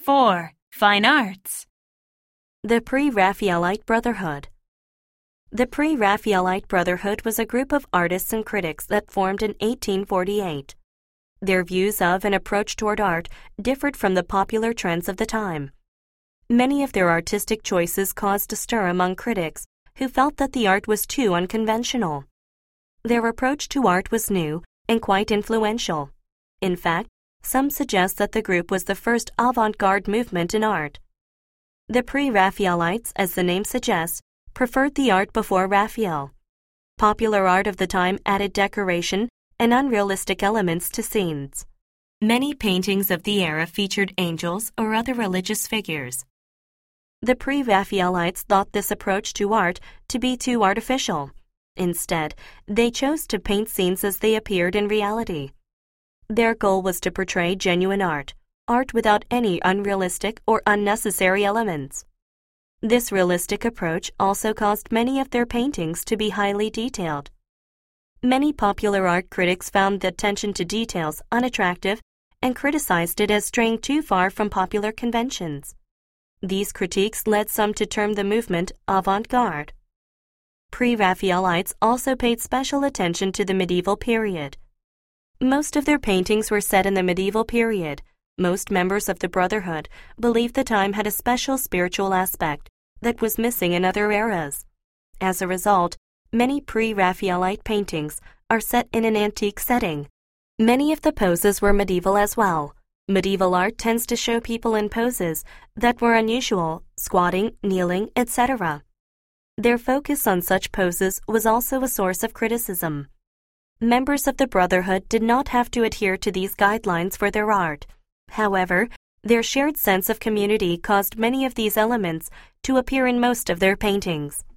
4. Fine arts. The Pre-Raphaelite Brotherhood. The Pre-Raphaelite Brotherhood was a group of artists and critics that formed in 1848. Their views of and approach toward art differed from the popular trends of the time. Many of their artistic choices caused a stir among critics who felt that the art was too unconventional. Their approach to art was new and quite influential. In fact, some suggest that the group was the first avant-garde movement in art. The Pre-Raphaelites, as the name suggests, preferred the art before Raphael. Popular art of the time added decoration and unrealistic elements to scenes. Many paintings of the era featured angels or other religious figures. The Pre-Raphaelites thought this approach to art to be too artificial. Instead, they chose to paint scenes as they appeared in reality. Their goal was to portray genuine art without any unrealistic or unnecessary elements. This realistic approach also caused many of their paintings to be highly detailed. Many popular art critics found the attention to details unattractive and criticized it as straying too far from popular conventions. These critiques led some to term the movement avant-garde. Pre-Raphaelites also paid special attention to the medieval period. Most of their paintings were set in the medieval period. Most members of the Brotherhood believed the time had a special spiritual aspect that was missing in other eras. As a result, many Pre-Raphaelite paintings are set in an antique setting. Many of the poses were medieval as well. Medieval art tends to show people in poses that were unusual, squatting, kneeling, etc. Their focus on such poses was also a source of criticism. Members of the Brotherhood did not have to adhere to these guidelines for their art. However, their shared sense of community caused many of these elements to appear in most of their paintings.